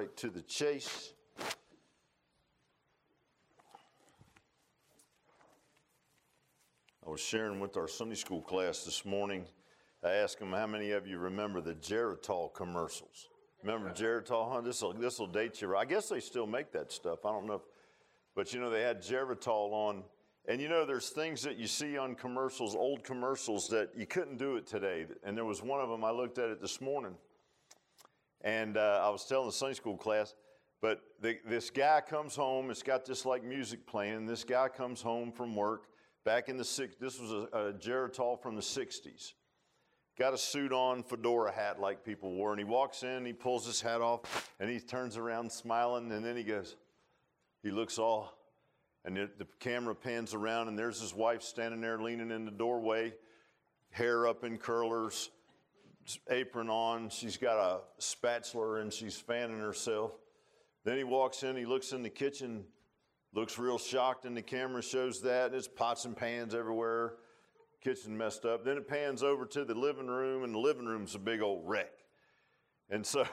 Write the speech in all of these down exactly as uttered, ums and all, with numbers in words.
right to the chase. I was sharing with our Sunday school class this morning. I asked them, how many of you remember the Geritol commercials? Remember Geritol, huh? This will this will date you. I guess they still make that stuff. I don't know. If, but, you know, they had Geritol on. And, you know, there's things that you see on commercials, old commercials, that you couldn't do it today. And there was one of them, I looked at it this morning. And uh, I was telling the Sunday school class, but the, this guy comes home. It's got this, like, music playing. This guy comes home from work back in the sixties. This was a, a Geritol from the sixties. Got a suit on, fedora hat like people wore, and he walks in, he pulls his hat off, and he turns around smiling, and then he goes, he looks all, and the, the camera pans around, and there's his wife standing there leaning in the doorway, hair up in curlers, apron on, she's got a spatula, and she's fanning herself. Then he walks in, he looks in the kitchen, looks real shocked, and the camera shows that, and there's pots and pans everywhere. Kitchen messed up. Then it pans over to the living room, and the living room's a big old wreck. And so,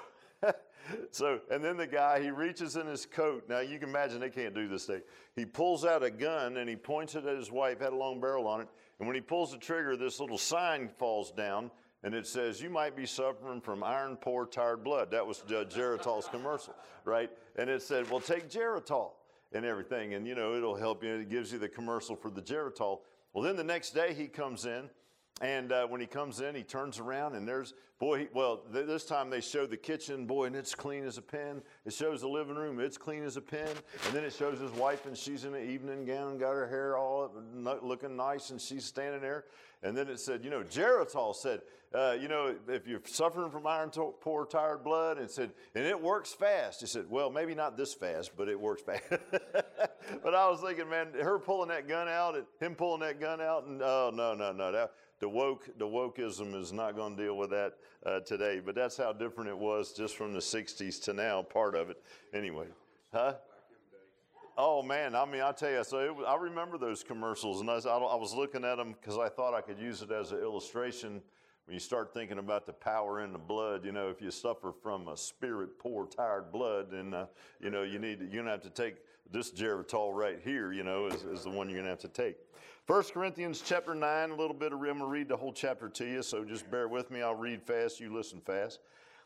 so, and then the guy, he reaches in his coat. Now, you can imagine they can't do this thing. He pulls out a gun, and he points it at his wife, had a long barrel on it. And when he pulls the trigger, this little sign falls down, and it says, you might be suffering from iron poor, tired blood. That was uh, Geritol's commercial, right? And it said, well, take Geritol and everything, and, you know, it'll help you. It gives you the commercial for the Geritol. Well, then the next day he comes in, and uh, when he comes in, he turns around, and there's, boy, he, well, th- this time they show the kitchen, boy, and it's clean as a pin. It shows the living room, it's clean as a pin. And then it shows his wife, and she's in an evening gown, got her hair all up, looking nice, and she's standing there. And then it said, you know, Geritol said, uh, you know, if you're suffering from iron to- poor, tired blood, and it said, and it works fast. He said, well, maybe not this fast, but it works fast. But I was thinking, man, her pulling that gun out, and him pulling that gun out, and oh, no, no, no. That, the woke, the wokeism is not going to deal with that uh, today. But that's how different it was just from the sixties to now, part of it. Anyway, huh? Oh, man, I mean, I tell you, so it was, I remember those commercials, and I was, I was looking at them because I thought I could use it as an illustration. When you start thinking about the power in the blood, you know, if you suffer from a spirit, poor, tired blood, then, uh, you know, you need to, you're going to have to take this Geritol right here, you know, is, is the one you're going to have to take. First Corinthians chapter nine, a little bit of, I'm going to read the whole chapter to you, so just bear with me. I'll read fast, you listen fast.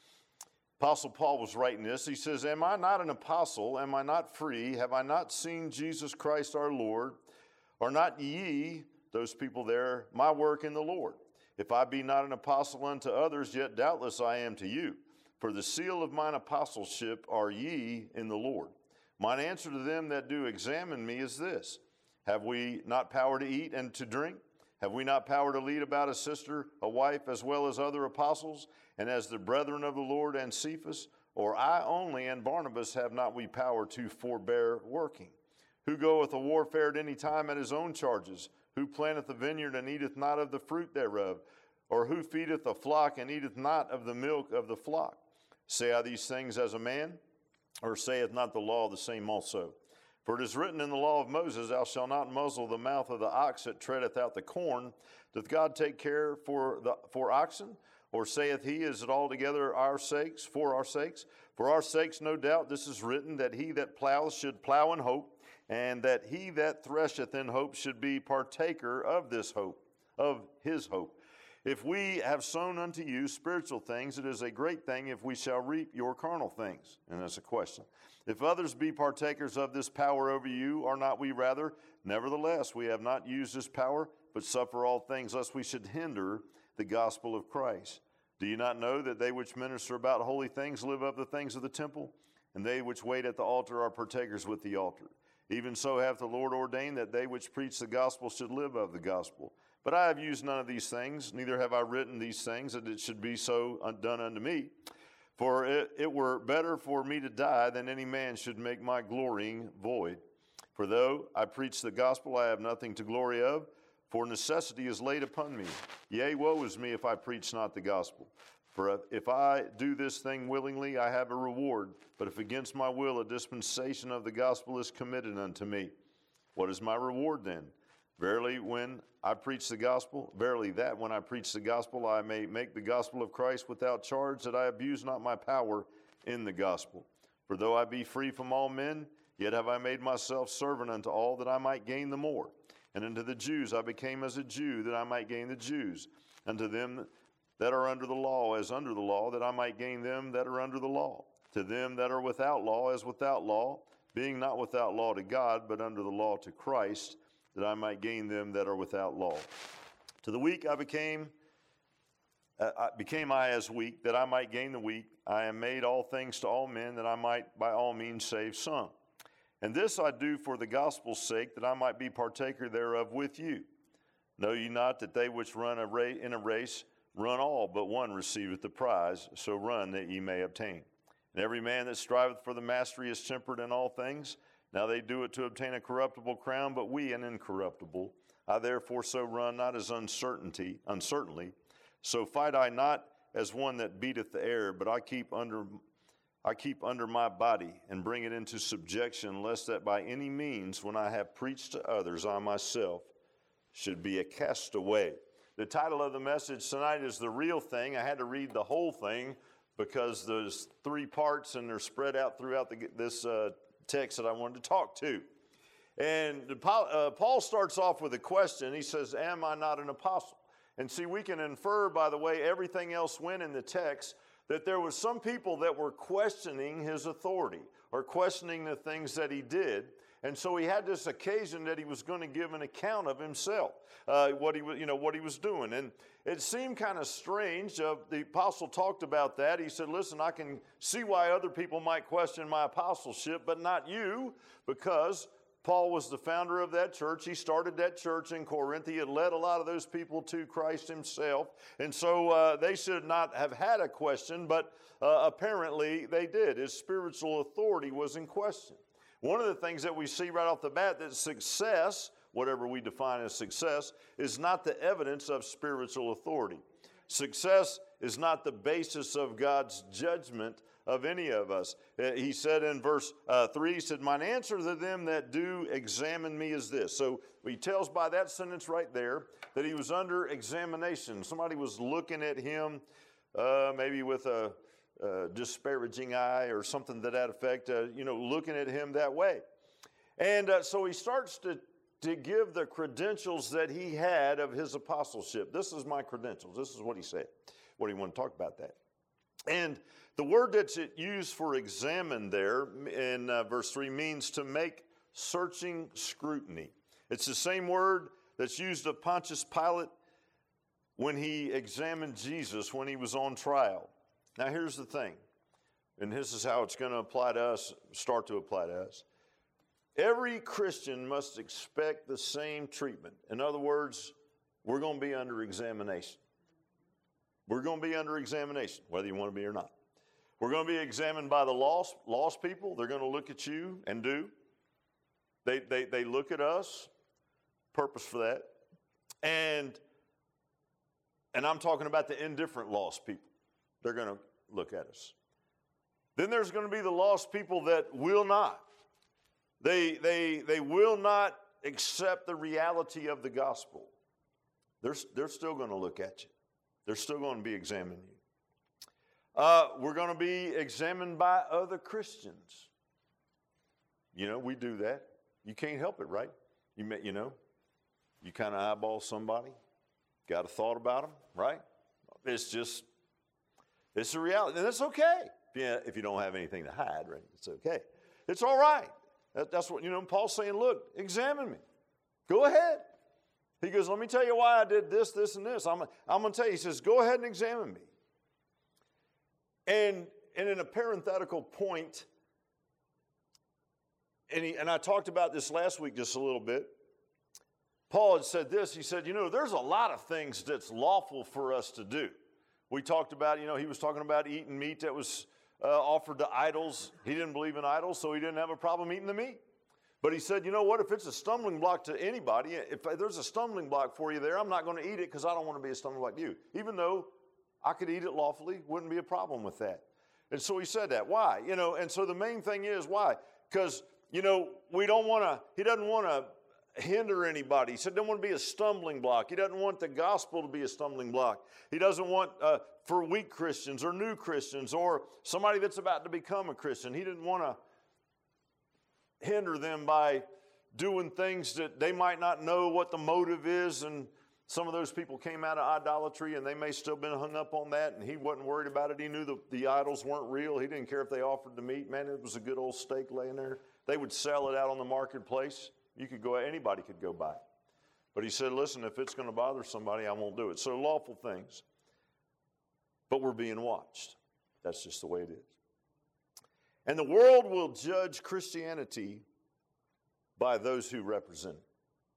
Apostle Paul was writing this. He says, am I not an apostle? Am I not free? Have I not seen Jesus Christ our Lord? Are not ye, those people there, my work in the Lord? If I be not an apostle unto others, yet doubtless I am to you. For the seal of mine apostleship are ye in the Lord. Mine answer to them that do examine me is this. Have we not power to eat and to drink? Have we not power to lead about a sister, a wife, as well as other apostles, and as the brethren of the Lord and Cephas? Or I only and Barnabas have not we power to forbear working? Who goeth a warfare at any time at his own charges? Who planteth a vineyard and eateth not of the fruit thereof? Or who feedeth a flock and eateth not of the milk of the flock? Say I these things as a man? Or saith not the law the same also? For it is written in the law of Moses, thou shalt not muzzle the mouth of the ox that treadeth out the corn. Doth God take care for the for oxen? Or saith he, is it altogether our sakes, for our sakes? For our sakes, no doubt, this is written, that he that plows should plow in hope, and that he that thresheth in hope should be partaker of this hope, of his hope. If we have sown unto you spiritual things, it is a great thing if we shall reap your carnal things. And that's a question. If others be partakers of this power over you, are not we rather? Nevertheless, we have not used this power, but suffer all things, lest we should hinder the gospel of Christ. Do you not know that they which minister about holy things live of the things of the temple? And they which wait at the altar are partakers with the altar. Even so hath the Lord ordained that they which preach the gospel should live of the gospel. But I have used none of these things, neither have I written these things, that it should be so done unto me. For it, it were better for me to die than any man should make my glorying void. For though I preach the gospel, I have nothing to glory of, for necessity is laid upon me. Yea, woe is me if I preach not the gospel. For if I do this thing willingly, I have a reward. But if against my will a dispensation of the gospel is committed unto me, what is my reward then? Verily, when I preach the gospel, verily that when I preach the gospel, I may make the gospel of Christ without charge, that I abuse not my power in the gospel. For though I be free from all men, yet have I made myself servant unto all, that I might gain the more. And unto the Jews I became as a Jew, that I might gain the Jews. Unto them that are under the law, as under the law, that I might gain them that are under the law. To them that are without law, as without law, being not without law to God, but under the law to Christ, that I might gain them that are without law. To the weak I became, uh, I became I as weak, that I might gain the weak. I am made all things to all men, that I might by all means save some. And this I do for the gospel's sake, that I might be partaker thereof with you. Know ye not that they which run a ra- in a race run all, but one receiveth the prize? So run that ye may obtain. And every man that striveth for the mastery is temperate in all things. Now they do it to obtain a corruptible crown, but we an incorruptible. I therefore so run, not as uncertainty, uncertainly. So fight I not as one that beateth the air, but I keep under I keep under my body, and bring it into subjection, lest that by any means, when I have preached to others, I myself should be a castaway. The title of the message tonight is The Real Thing. I had to read the whole thing because there's three parts, and they're spread out throughout the, this uh, text that I wanted to talk to. And uh, Paul starts off with a question. He says, am I not an apostle? And see, we can infer by the way everything else went in the text that there was some people that were questioning his authority or questioning the things that he did. And so he had this occasion that he was going to give an account of himself, uh, what he was, you know, what he was doing. And it seemed kind of strange. Uh, the apostle talked about that. He said, listen, I can see why other people might question my apostleship, but not you, because Paul was the founder of that church. He started that church in Corinth. He had led a lot of those people to Christ himself. And so uh, they should not have had a question, but uh, apparently they did. His spiritual authority was in question. One of the things that we see right off the bat, that success, whatever we define as success, is not the evidence of spiritual authority. Success is not the basis of God's judgment of any of us. He said in verse uh, three, he said, mine answer to them that do examine me is this. So he tells by that sentence right there that he was under examination. Somebody was looking at him uh, maybe with a, a disparaging eye or something to that effect, uh, you know, looking at him that way. And uh, so he starts to, to give the credentials that he had of his apostleship. This is my credentials. This is what he said. What do you want to talk about that? And the word that's used for examine there in uh, verse three means to make searching scrutiny. It's the same word that's used of Pontius Pilate when he examined Jesus when he was on trial. Now here's the thing, and this is how it's going to apply to us, start to apply to us. Every Christian must expect the same treatment. In other words, we're going to be under examination. We're going to be under examination, whether you want to be or not. We're going to be examined by the lost, lost people. They're going to look at you and do. They, they, they look at us, purpose for that. And, and I'm talking about the indifferent lost people. They're going to look at us. Then there's going to be the lost people that will not. They, they, they will not accept the reality of the gospel. They're, they're still going to look at you. They're still going to be examining you. Uh, we're going to be examined by other Christians. You know, we do that. You can't help it, right? You may, you know, you kind of eyeball somebody, got a thought about them, right? It's just, it's a reality. And that's okay. Yeah, if you don't have anything to hide, right? It's okay. It's all right. That, that's what, you know, Paul's saying, look, examine me. Go ahead. He goes, let me tell you why I did this, this, and this. I'm, I'm going to tell you. He says, go ahead and examine me. And, and in a parenthetical point, and, he, and I talked about this last week just a little bit, Paul had said this. He said, you know, there's a lot of things that's lawful for us to do. We talked about, you know, he was talking about eating meat that was uh, offered to idols. He didn't believe in idols, so he didn't have a problem eating the meat. But he said, you know what, if it's a stumbling block to anybody, if there's a stumbling block for you there, I'm not going to eat it because I don't want to be a stumbling block to you. Even though I could eat it lawfully, wouldn't be a problem with that. And so he said that. Why? You know, and so the main thing is why? Because, you know, we don't want to, he doesn't want to hinder anybody. He said, don't want to be a stumbling block. He doesn't want the gospel to be a stumbling block. He doesn't want uh, for weak Christians or new Christians or somebody that's about to become a Christian. He didn't want to hinder them by doing things that they might not know what the motive is. And some of those people came out of idolatry and they may still been hung up on that, and he wasn't worried about it. He knew the, the idols weren't real. He didn't care if they offered the meat. Man, it was a good old steak laying there. They would sell it out on the marketplace. You could go, anybody could go buy it. But he said, listen, if it's going to bother somebody, I won't do it. So lawful things. But we're being watched. That's just the way it is. And the world will judge Christianity by those who represent it.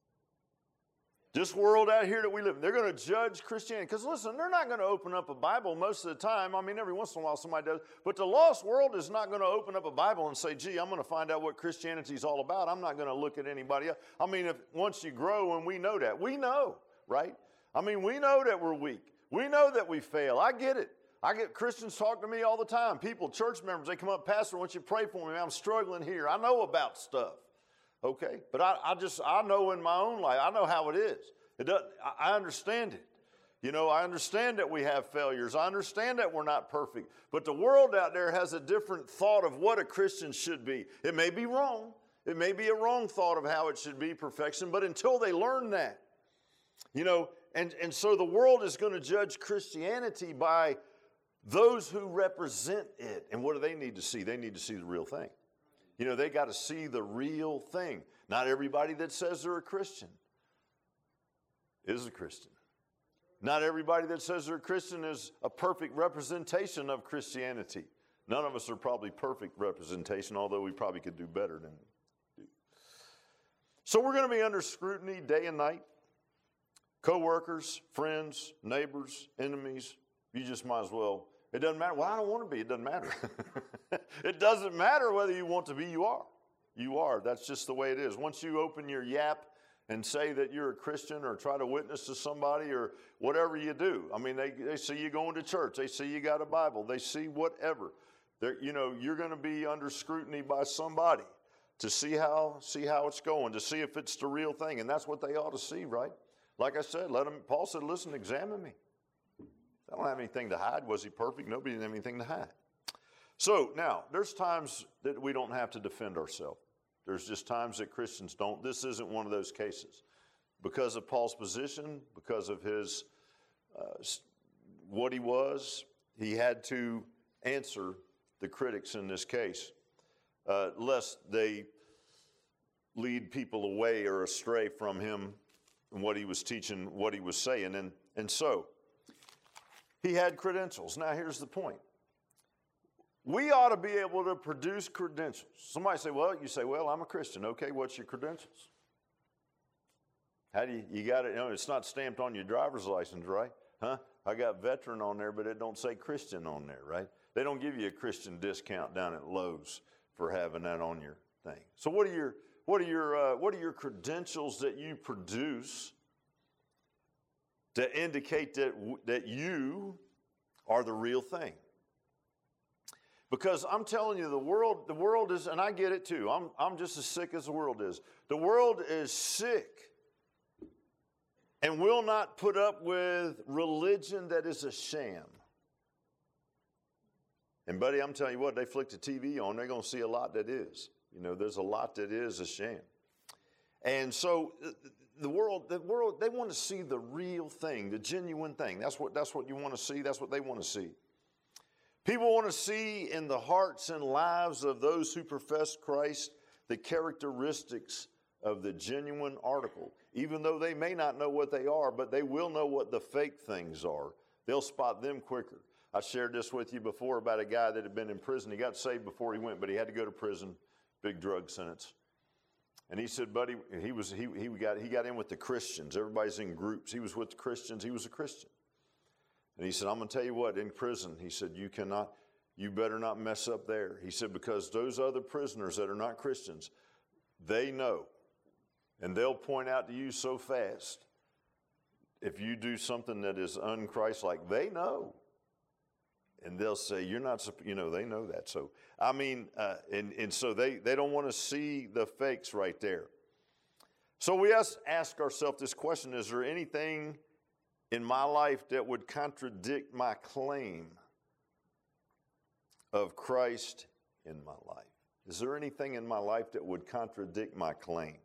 This world out here that we live in, they're going to judge Christianity. Because listen, they're not going to open up a Bible most of the time. I mean, every once in a while somebody does. But the lost world is not going to open up a Bible and say, gee, I'm going to find out what Christianity is all about. I'm not going to look at anybody else. I mean, if once you grow and we know that. We know, right? I mean, we know that we're weak. We know that we fail. I get it. I get Christians talk to me all the time. People, church members, they come up, Pastor, I want you to pray for me. I'm struggling here. I know about stuff. Okay, but I, I just, I know in my own life, I know how it is. It doesn't, I, I understand it. You know, I understand that we have failures. I understand that we're not perfect. But the world out there has a different thought of what a Christian should be. It may be wrong. It may be a wrong thought of how it should be, perfection. But until they learn that, you know, and, and so the world is going to judge Christianity by those who represent it. And what do they need to see? They need to see the real thing. You know, they got to see the real thing. Not everybody that says they're a Christian is a Christian. Not everybody that says they're a Christian is a perfect representation of Christianity. None of us are probably perfect representation, although we probably could do better than we do. So we're going to be under scrutiny day and night. Co-workers, friends, neighbors, enemies. You just might as well. It doesn't matter. Well, I don't want to be. It doesn't matter. It doesn't matter whether you want to be. You are. You are. That's just the way it is. Once you open your yap and say that you're a Christian or try to witness to somebody or whatever you do. I mean, they, they see you going to church. They see you got a Bible. They see whatever. They're, you know, you're going to be under scrutiny by somebody to see how, see how it's going, to see if it's the real thing. And that's what they ought to see, right? Like I said, let them, Paul said, listen, examine me. I don't have anything to hide. Was he perfect? Nobody didn't have anything to hide. So now, there's times that we don't have to defend ourselves. There's just times that Christians don't. This isn't one of those cases. Because of Paul's position, because of his, uh, what he was, he had to answer the critics in this case, uh, lest they lead people away or astray from him and what he was teaching, what he was saying. And, and so, he had credentials. Now, here's the point. We ought to be able to produce credentials. Somebody say, well, you say, well, I'm a Christian. Okay, what's your credentials? How do you, you got it, you know, it's not stamped on your driver's license, right? Huh? I got veteran on there, but it don't say Christian on there, right? They don't give you a Christian discount down at Lowe's for having that on your thing. So what are your, what are your, uh, what are your credentials that you produce to indicate that, that you are the real thing? Because I'm telling you, the world, the world is, and I get it too. I'm, I'm just as sick as the world is. The world is sick and will not put up with religion that is a sham. And buddy, I'm telling you what, they flick the T V on, they're going to see a lot that is. You know, there's a lot that is a sham. And so the world, the world, they want to see the real thing, the genuine thing. That's what, that's what you want to see. That's what they want to see. People want to see in the hearts and lives of those who profess Christ the characteristics of the genuine article. Even though they may not know what they are, but they will know what the fake things are. They'll spot them quicker. I shared this with you before about a guy that had been in prison. He got saved before he went, but he had to go to prison, big drug sentence. And he said, buddy, he was he he got he got in with the Christians. Everybody's in groups. He was with the Christians. He was a Christian. And he said, I'm going to tell you what, in prison, he said, you cannot, you better not mess up there. He said, because those other prisoners that are not Christians, they know. And they'll point out to you so fast if you do something that is un-Christ-like. They know. And they'll say, you're not, you know, they know that. So, I mean, uh, and, and so they, they don't want to see the fakes right there. So we ask, ask ourselves this question: is there anything in my life that would contradict my claim of Christ in my life? Is there anything in my life that would contradict my claim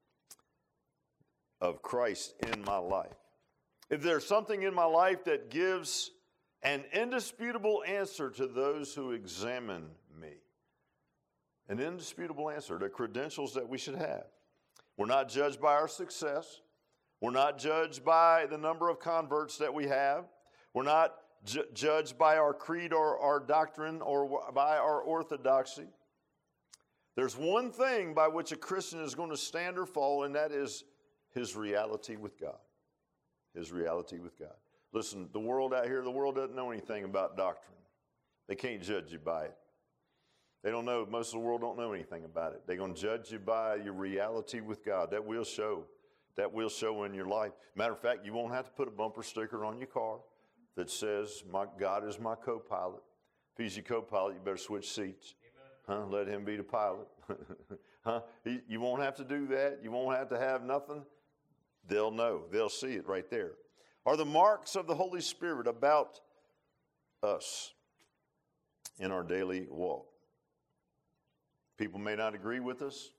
of Christ in my life? If there's something in my life that gives an indisputable answer to those who examine me, an indisputable answer, the credentials that we should have. We're not judged by our success. We're not judged by the number of converts that we have. We're not ju- judged by our creed or our doctrine or by our orthodoxy. There's one thing by which a Christian is going to stand or fall, and that is his reality with God. His reality with God. Listen, the world out here, the world doesn't know anything about doctrine. They can't judge you by it. They don't know, most of the world don't know anything about it. They're going to judge you by your reality with God. That will show. That will show in your life. Matter of fact, you won't have to put a bumper sticker on your car that says, "My God is my co-pilot." If he's your co-pilot, you better switch seats. Huh? Let him be the pilot. huh? He, you won't have to do that. You won't have to have nothing. They'll know. They'll see it right there. Are the marks of the Holy Spirit about us in our daily walk? People may not agree with us,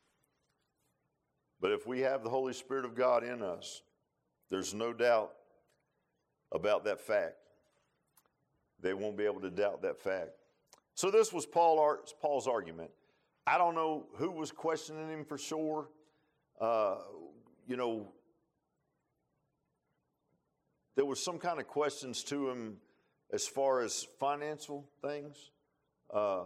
but if we have the Holy Spirit of God in us, there's no doubt about that fact. They won't be able to doubt that fact. So this was Paul, Paul's argument. I don't know who was questioning him for sure. Uh, you know, there was some kind of questions to him as far as financial things, uh,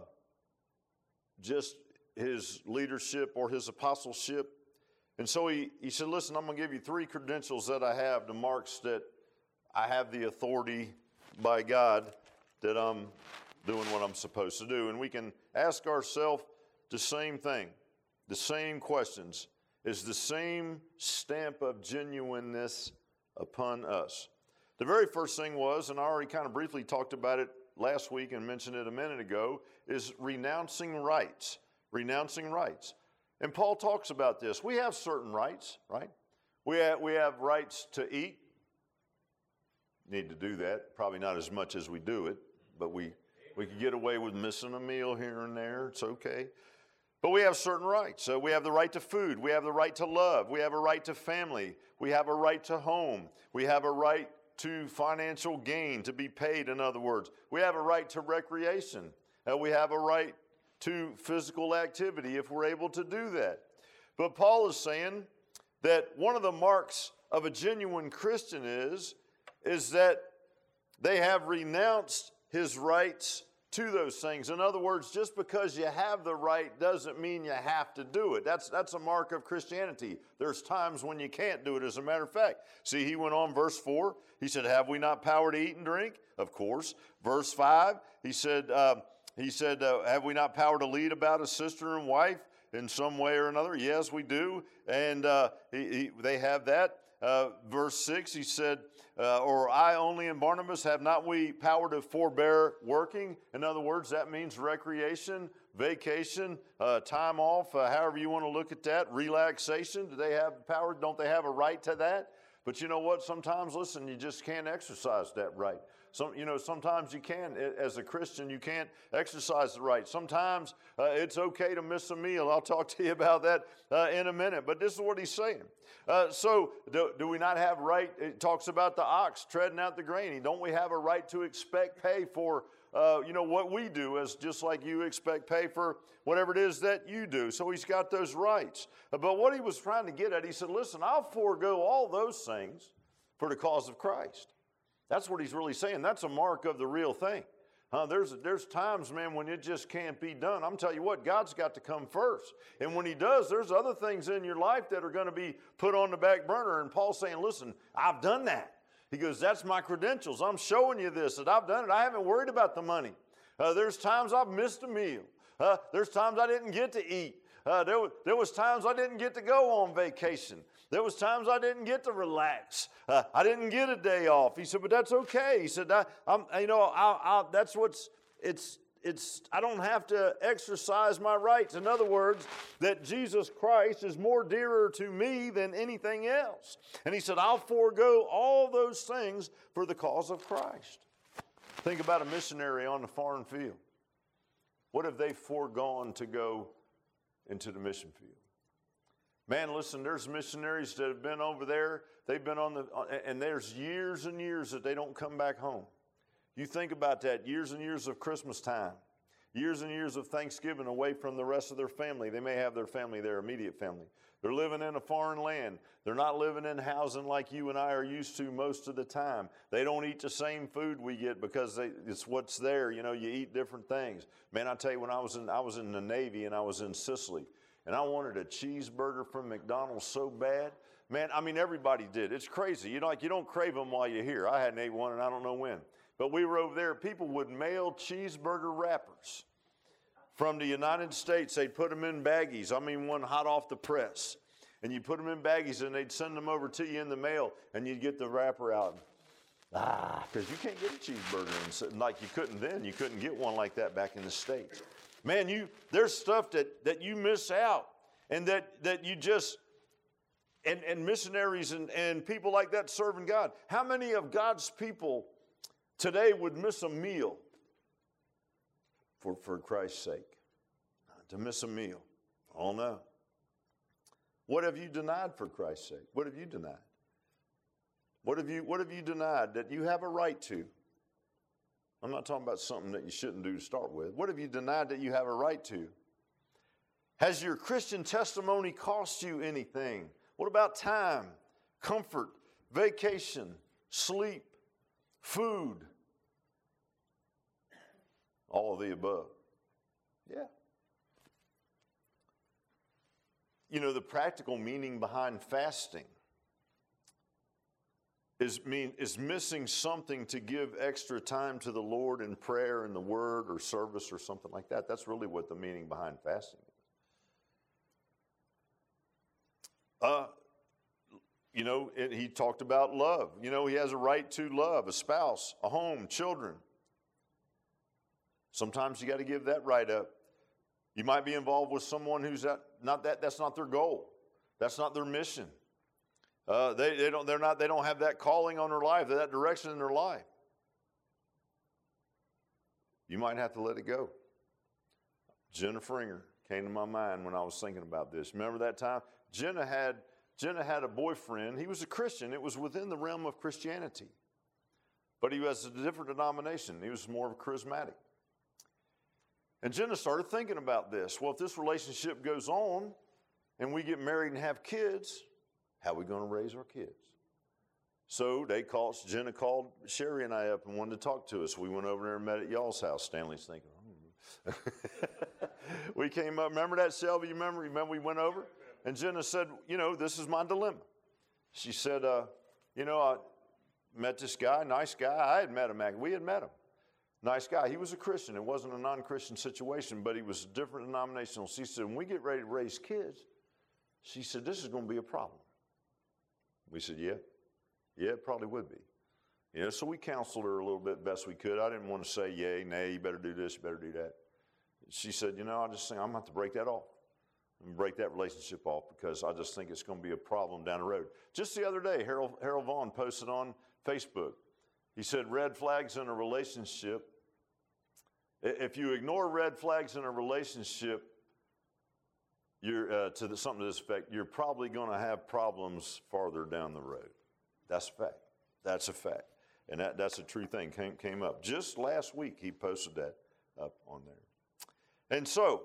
just his leadership or his apostleship. And so he, he said, listen, I'm going to give you three credentials that I have, the marks that I have the authority by God that I'm doing what I'm supposed to do. And we can ask ourselves the same thing, the same questions. Is the same stamp of genuineness upon us? The very first thing was, and I already kind of briefly talked about it last week and mentioned it a minute ago, is renouncing rights. Renouncing rights. And Paul talks about this. We have certain rights, right? We have, we have rights to eat. Need to do that. Probably not as much as we do it, but we, we could get away with missing a meal here and there. It's okay. But we have certain rights. So we have the right to food. We have the right to love. We have a right to family. We have a right to home. We have a right to financial gain, to be paid, in other words. We have a right to recreation. Uh, we have a right to physical activity if we're able to do that. But Paul is saying that one of the marks of a genuine Christian is, is that they have renounced his rights to those things. In other words, just because you have the right doesn't mean you have to do it. That's, that's a mark of Christianity. There's times when you can't do it, as a matter of fact. See, he went on, verse four, he said, have we not power to eat and drink? Of course. Verse five, he said, uh, he said, uh, have we not power to lead about a sister and wife in some way or another? Yes, we do. And uh, he, he, they have that. Uh, verse six, he said, uh, or I only and Barnabas, have not we power to forbear working? In other words, that means recreation, vacation, uh, time off, uh, however you want to look at that, relaxation. Do they have power? Don't they have a right to that? But you know what? Sometimes, listen, you just can't exercise that right. Some, you know, sometimes you can, as a Christian, you can't exercise the right. Sometimes uh, it's okay to miss a meal. I'll talk to you about that uh, in a minute. But this is what he's saying. Uh, so do, do we not have right? It talks about the ox treading out the grain. Don't we have a right to expect pay for, uh, you know, what we do, as just like you expect pay for whatever it is that you do. So he's got those rights. Uh, but what he was trying to get at, he said, listen, I'll forego all those things for the cause of Christ. That's what he's really saying. That's a mark of the real thing. Uh, there's, there's times, man, when it just can't be done. I'm telling you what, God's got to come first. And when he does, there's other things in your life that are going to be put on the back burner. And Paul's saying, listen, I've done that. He goes, that's my credentials. I'm showing you this, that I've done it. I haven't worried about the money. Uh, there's times I've missed a meal. Uh, there's times I didn't get to eat. Uh, there, was, there was times I didn't get to go on vacation. There was times I didn't get to relax. Uh, I didn't get a day off. He said, but that's okay. He said, I, I'm, you know, I, I, that's what's, it's, it's, I don't have to exercise my rights. In other words, that Jesus Christ is more dearer to me than anything else. And he said, I'll forego all those things for the cause of Christ. Think about a missionary on the foreign field. What have they foregone to go into the mission field? Man, listen, there's missionaries that have been over there. They've been on the, and there's years and years that they don't come back home. You think about that, years and years of Christmas time, years and years of Thanksgiving away from the rest of their family. They may have their family, their immediate family. They're living in a foreign land. They're not living in housing like you and I are used to most of the time. They don't eat the same food we get because they, it's what's there. You know, you eat different things. Man, I tell you, when I was in, I was in the Navy and I was in Sicily, and I wanted a cheeseburger from McDonald's so bad. Man, I mean, everybody did. It's crazy. You know, like you don't crave them while you're here. I hadn't ate one and I don't know when. But we were over there. People would mail cheeseburger wrappers from the United States. They'd put them in baggies. I mean, one hot off the press. And you put them in baggies and they'd send them over to you in the mail and you'd get the wrapper out. Ah, because you can't get a cheeseburger. And like you couldn't then. You couldn't get one like that back in the States. Man, you there's stuff that, that you miss out and that, that you just, and, and missionaries and, and people like that serving God. How many of God's people today would miss a meal for, for Christ's sake? To miss a meal. Oh no. What have you denied for Christ's sake? What have you denied? What have you, what have you denied that you have a right to? I'm not talking about something that you shouldn't do to start with. What have you denied that you have a right to? Has your Christian testimony cost you anything? What about time, comfort, vacation, sleep, food? All of the above. Yeah. You know, the practical meaning behind fasting is mean is missing something to give extra time to the Lord in prayer and the word or service or something like that. That's really what the meaning behind fasting is. Uh, you know, it, he talked about love. You know, he has a right to love, a spouse, a home, children. Sometimes you got to give that right up. You might be involved with someone who's that, not that, that's not their goal. That's not their mission. Uh, they, they don't, they're not, they don't have that calling on their life, that direction in their life. You might have to let it go. Jenna Fringer came to my mind when I was thinking about this. Remember that time? Jenna had, Jenna had a boyfriend. He was a Christian. It was within the realm of Christianity. But he was a different denomination. He was more of a charismatic. And Jenna started thinking about this. Well, if this relationship goes on and we get married and have kids, how are we going to raise our kids? So they called, Jenna called Sherry and I up and wanted to talk to us. We went over there and met at y'all's house. Stanley's thinking, oh. We came up, remember that, Shelby? You remember? Remember we went over? And Jenna said, you know, this is my dilemma. She said, uh, you know, I met this guy, nice guy. I had met him. We had met him. Nice guy. He was a Christian. It wasn't a non-Christian situation, but he was different denominational. She said, when we get ready to raise kids, she said, this is going to be a problem. We said, yeah. Yeah, it probably would be. You know, so we counseled her a little bit best we could. I didn't want to say, yay, nay, you better do this, you better do that. She said, you know, I just think I'm going to have to break that off. I'm going to break that relationship off because I just think it's going to be a problem down the road. Just the other day, Harold, Harold Vaughn posted on Facebook. He said, red flags in a relationship. If you ignore red flags in a relationship, you're uh, to the, something to this effect, you're probably going to have problems farther down the road. That's a fact. That's a fact. And that, that's a true thing. Came, came up. Just last week, he posted that up on there. And so,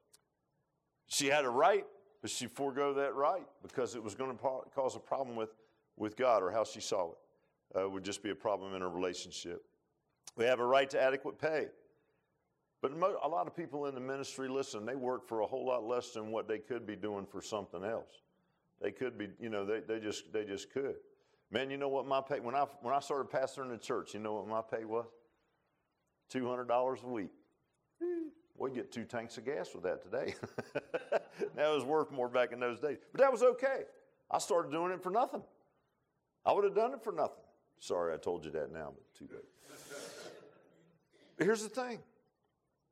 she had a right, but she forego that right because it was going to cause a problem with, with God, or how she saw it. Uh, would just be a problem in a relationship. We have a right to adequate pay. But mo- a lot of people in the ministry, listen, they work for a whole lot less than what they could be doing for something else. They could be, you know, they, they just they just could. Man, you know what my pay, when I when I started pastoring the church, you know what my pay was? two hundred dollars a week. We get two tanks of gas with that today. That was worth more back in those days. But that was okay. I started doing it for nothing. I would have done it for nothing. Sorry, I told you that now, but too late. But here's the thing.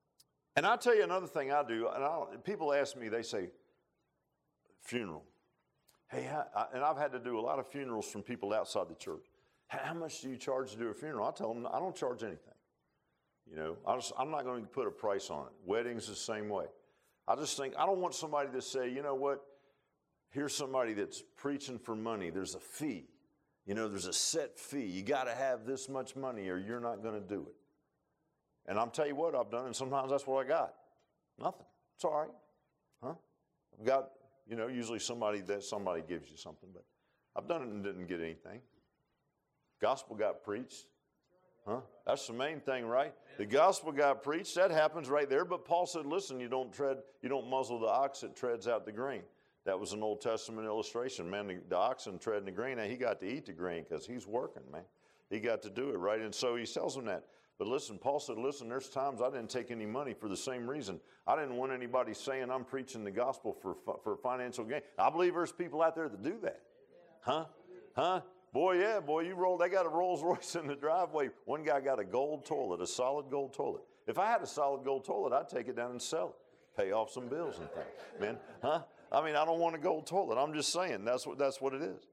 And I'll tell you another thing I do, and I, people ask me, they say, funeral. Hey, I, and I've had to do a lot of funerals from people outside the church. How much do you charge to do a funeral? I tell them, I don't charge anything. You know, I just, I'm not going to put a price on it. Weddings the same way. I just think, I don't want somebody to say, you know what, here's somebody that's preaching for money. There's a fee. You know, there's a set fee. You got to have this much money or you're not going to do it. And I'll tell you what I've done, and sometimes that's what I got. Nothing. It's all right. Huh? I've got, you know, usually somebody that somebody gives you something, but I've done it and didn't get anything. Gospel got preached. Huh? That's the main thing, right? The gospel got preached. That happens right there. But Paul said, listen, you don't tread, you don't muzzle the ox that treads out the grain. That was an Old Testament illustration. Man, the, the oxen treading the grain, and he got to eat the grain because he's working, man. He got to do it, right? And so he tells them that. But listen, Paul said, listen, there's times I didn't take any money for the same reason. I didn't want anybody saying I'm preaching the gospel for, for financial gain. I believe there's people out there that do that. Huh? Huh? Boy, yeah, boy, you roll. They got a Rolls Royce in the driveway. One guy got a gold toilet, a solid gold toilet. If I had a solid gold toilet, I'd take it down and sell it, pay off some bills and things. Man, huh? I mean, I don't want a gold toilet. I'm just saying that's what that's what it is.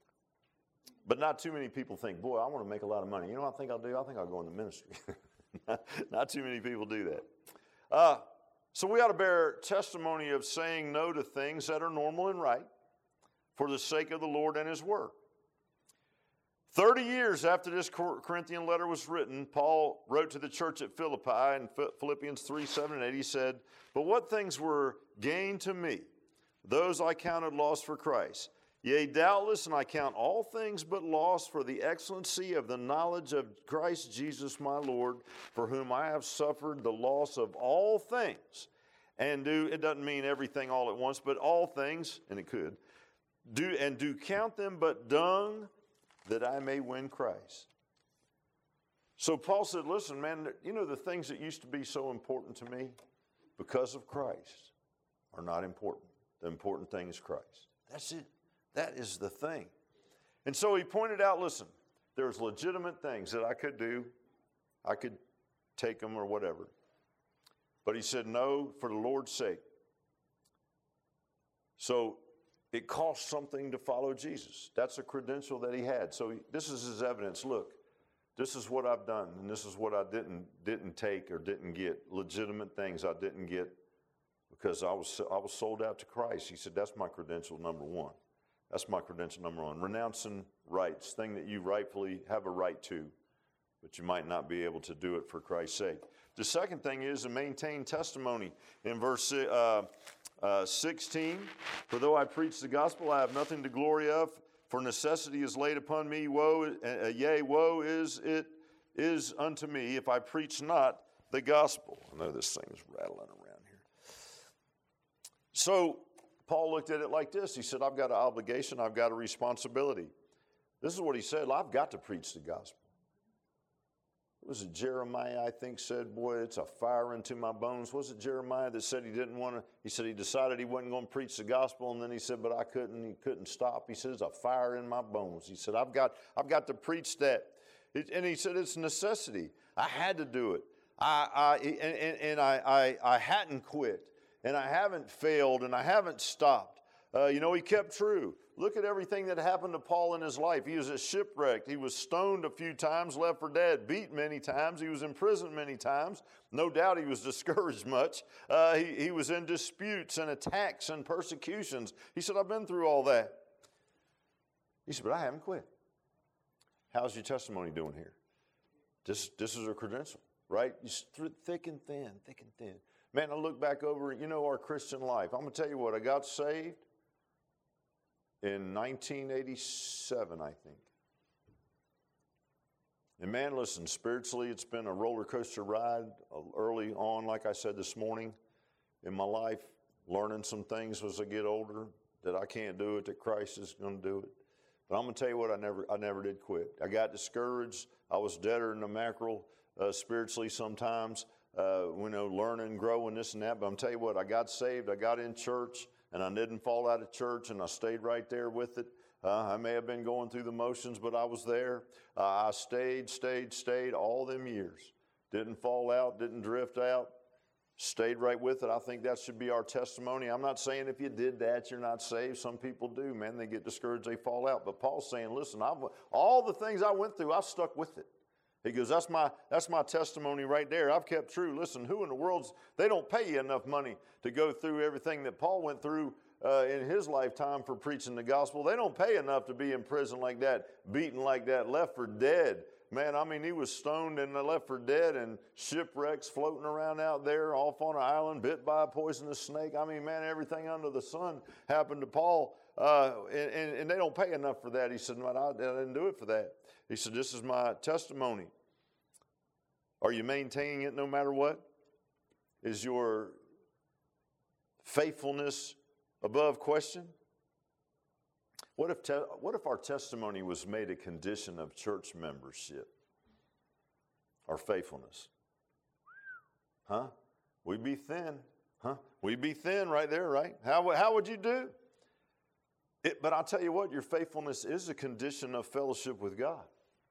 But not too many people think, boy, I want to make a lot of money. You know what I think I'll do? I think I'll go into ministry. not, not too many people do that. Uh, so we ought to bear testimony of saying no to things that are normal and right for the sake of the Lord and His Word. Thirty years after this Corinthian letter was written, Paul wrote to the church at Philippi in Philippians three, seven, and eight. He said, but what things were gain to me, those I counted loss for Christ. Yea, doubtless, and I count all things but loss for the excellency of the knowledge of Christ Jesus my Lord, for whom I have suffered the loss of all things. And do, it doesn't mean everything all at once, but all things, and it could, do and do count them but dung, that I may win Christ. So Paul said, listen, man, you know the things that used to be so important to me because of Christ are not important. The important thing is Christ. That's it. That is the thing. And so he pointed out, listen, there's legitimate things that I could do. I could take them or whatever. But he said, no, for the Lord's sake. So it cost something to follow Jesus. That's a credential that he had. So he, this is his evidence. Look, this is what I've done, and this is what I didn't didn't take or didn't get. Legitimate things I didn't get because I was I was sold out to Christ. He said, that's my credential number one. That's my credential number one. Renouncing rights, thing that you rightfully have a right to, but you might not be able to do it for Christ's sake. The second thing is to maintain testimony. In verse uh, uh, sixteen, for though I preach the gospel, I have nothing to glory of, for necessity is laid upon me. Woe, uh, yea, woe is it is unto me if I preach not the gospel. I know this thing is rattling around here. So Paul looked at it like this. He said, I've got an obligation. I've got a responsibility. This is what he said. I've got to preach the gospel. Was it Jeremiah, I think, said, boy, it's a fire into my bones. Was it Jeremiah that said he didn't want to, he said he decided he wasn't going to preach the gospel, and then he said, but I couldn't, he couldn't stop. He said, it's a fire in my bones. He said, I've got, I've got to preach that. It, and he said, it's a necessity. I had to do it. I, I and, and, and I, I, I hadn't quit, and I haven't failed, and I haven't stopped. Uh, you know, he kept true. Look at everything that happened to Paul in his life. He was shipwrecked. He was stoned a few times, left for dead, beat many times. He was in prison many times. No doubt he was discouraged much. Uh, he, he was in disputes and attacks and persecutions. He said, I've been through all that. He said, but I haven't quit. How's your testimony doing here? This, this is a credential, right? You thick and thin, thick and thin. Man, I look back over, you know, our Christian life. I'm going to tell you what, I got saved in nineteen eighty-seven, I think. And man, listen, spiritually, it's been a roller coaster ride early on, like I said this morning, in my life, learning some things as I get older that I can't do it, that Christ is going to do it. But I'm going to tell you what, I never I never did quit. I got discouraged. I was deader than the mackerel uh, spiritually sometimes, uh, you know, learning, growing, this and that. But I'm telling you what, I got saved. I got in church. And I didn't fall out of church, and I stayed right there with it. Uh, I may have been going through the motions, but I was there. Uh, I stayed, stayed, stayed all them years. Didn't fall out, didn't drift out. stayed right with it. I think that should be our testimony. I'm not saying if you did that, you're not saved. Some people do, man. They get discouraged, they fall out. But Paul's saying, listen, I've, all the things I went through, I've stuck with it. He goes, that's my, that's my testimony right there. I've kept true. Listen, who in the world's, they don't pay you enough money to go through everything that Paul went through uh, in his lifetime for preaching the gospel. They don't pay enough to be in prison like that, beaten like that, left for dead. Man, I mean, he was stoned and left for dead and shipwrecks floating around out there off on an island, bit by a poisonous snake. I mean, man, everything under the sun happened to Paul, uh, and, and, and they don't pay enough for that. He said, man, I, I didn't do it for that. He said, this is my testimony. Are you maintaining it no matter what? Is your faithfulness above question? What if, te- what if our testimony was made a condition of church membership? Our faithfulness. Huh? We'd be thin. Huh? We'd be thin right there, right? How, how would you do? It, but I'll tell you what, your faithfulness is a condition of fellowship with God.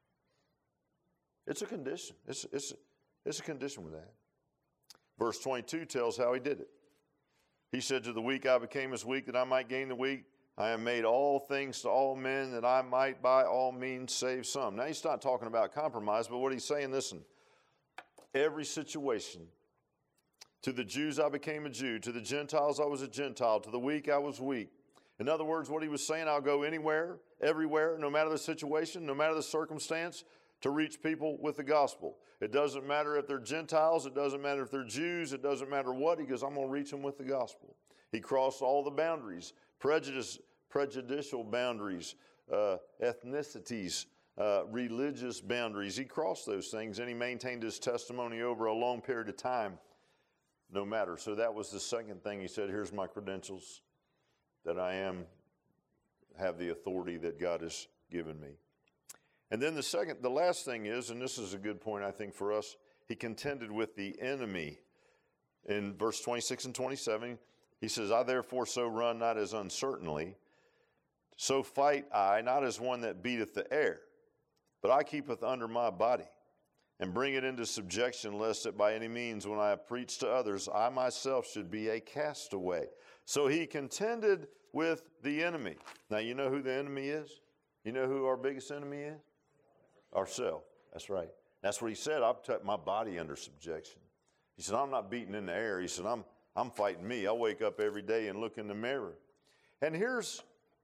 It's a condition. It's, it's, it's a condition with that. Verse twenty-two tells how he did it. He said, to the weak I became as weak that I might gain the weak. I am made all things to all men that I might by all means save some. Now he's not talking about compromise, but what he's saying, listen, every situation, to the Jews I became a Jew, to the Gentiles I was a Gentile, to the weak I was weak. In other words, what he was saying, I'll go anywhere, everywhere, no matter the situation, no matter the circumstance, to reach people with the gospel. It doesn't matter if they're Gentiles, it doesn't matter if they're Jews, it doesn't matter what, he goes, I'm going to reach them with the gospel. He crossed all the boundaries, prejudice, prejudicial boundaries, uh, ethnicities, uh, religious boundaries. He crossed those things and he maintained his testimony over a long period of time, no matter. So that was the second thing he said, here's my credentials that I am, have the authority that God has given me. And then the second, the last thing is, and this is a good point I think for us, he contended with the enemy. In verse twenty-six and twenty-seven, he says, I therefore so run not as uncertainly, so fight I, not as one that beateth the air, but I keepeth under my body, and bring it into subjection, lest that by any means when I have preached to others, I myself should be a castaway. So he contended with the enemy. Now you know who the enemy is? You know who our biggest enemy is? Ourselves. That's right. That's what he said. I've put my body under subjection. He said, I'm not beating in the air. He said, I'm, I'm fighting me. I wake up every day and look in the mirror. And here's,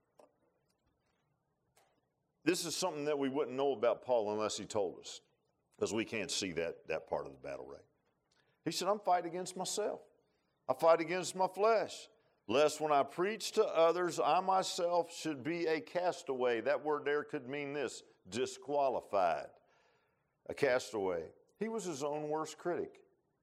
this is something that we wouldn't know about Paul unless he told us, because we can't see that, that part of the battle, right? He said, I'm fighting against myself. I fight against my flesh, lest when I preach to others, I myself should be a castaway. That word there could mean this, disqualified, a castaway. He was his own worst critic.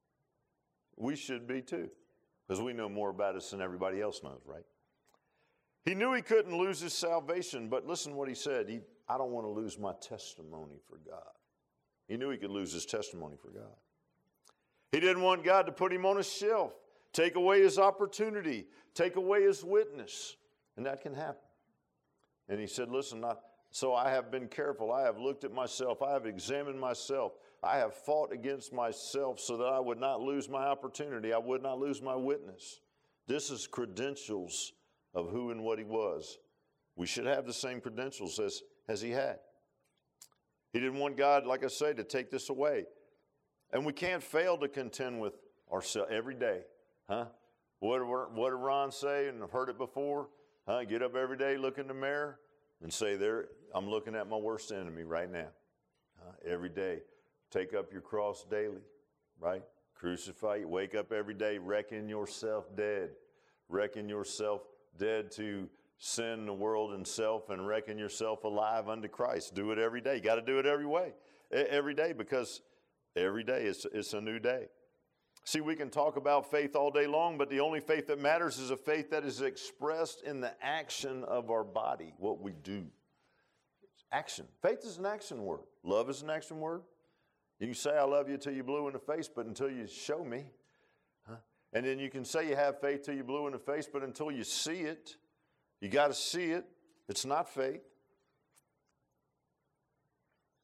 We should be too, because we know more about us than everybody else knows, right? He knew he couldn't lose his salvation, but listen what he said. He, I don't want to lose my testimony for God. He knew he could lose his testimony for God. He didn't want God to put him on a shelf, take away his opportunity, take away his witness, and that can happen. And he said, listen, not, so I have been careful. I have looked at myself. I have examined myself. I have fought against myself so that I would not lose my opportunity. I would not lose my witness. This is credentials of who and what he was. We should have the same credentials as, as he had. He didn't want God, like I say, to take this away. And we can't fail to contend with ourselves every day. Huh? What, what did Ron say? And I've heard it before. Huh? Get up every day, look in the mirror, and say, "There, I'm looking at my worst enemy right now." Uh, every day. Take up your cross daily, right? Crucify you. Wake up every day, reckon yourself dead. Reckon yourself dead to sin, the world, and self, and reckon yourself alive unto Christ. Do it every day. You got to do it every way, every day, because every day it's, it's a new day. See, we can talk about faith all day long, but the only faith that matters is a faith that is expressed in the action of our body, what we do. It's action. Faith is an action word. Love is an action word. You can say, I love you till you're blue in the face, but until you show me. Huh? And then you can say you have faith till you're blue in the face, but until you see it, you got to see it. It's not faith.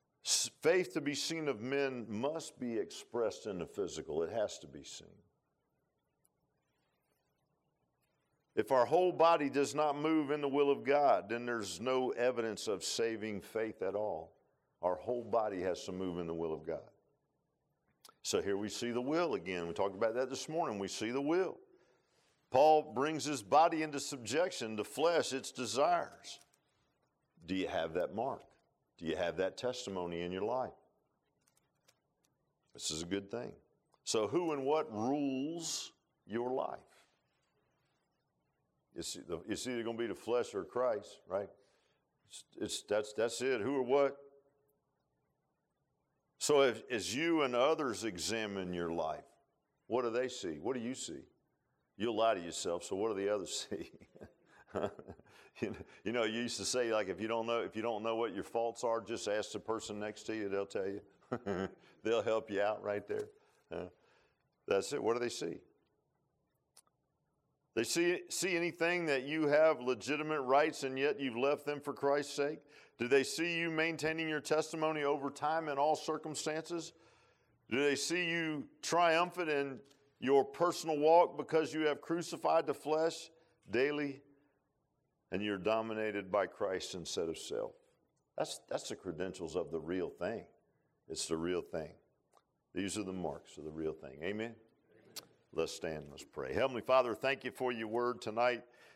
Faith to be seen of men must be expressed in the physical. It has to be seen. If our whole body does not move in the will of God, then there's no evidence of saving faith at all. Our whole body has to move in the will of God. So here we see the will again. We talked about that this morning. We see the will. Paul brings his body into subjection, the flesh, its desires. Do you have that mark? Do you have that testimony in your life? This is a good thing. So who and what rules your life? It's, it's either going to be the flesh or Christ, right? It's, it's, that's, that's it. Who or what? So if, as you and others examine your life, what do they see? What do you see? You'll lie to yourself, so what do the others see? you, know, you know, you used to say, like, if you don't know, if you don't know what your faults are, just ask the person next to you, they'll tell you. They'll help you out right there. Uh, that's it. What do they see? They see, see anything that you have legitimate rights and yet you've left them for Christ's sake? Do they see you maintaining your testimony over time in all circumstances? Do they see you triumphant in your personal walk because you have crucified the flesh daily and you're dominated by Christ instead of self? That's, that's the credentials of the real thing. It's the real thing. These are the marks of the real thing. Amen? Let's stand, let's pray. Heavenly Father, thank you for your word tonight.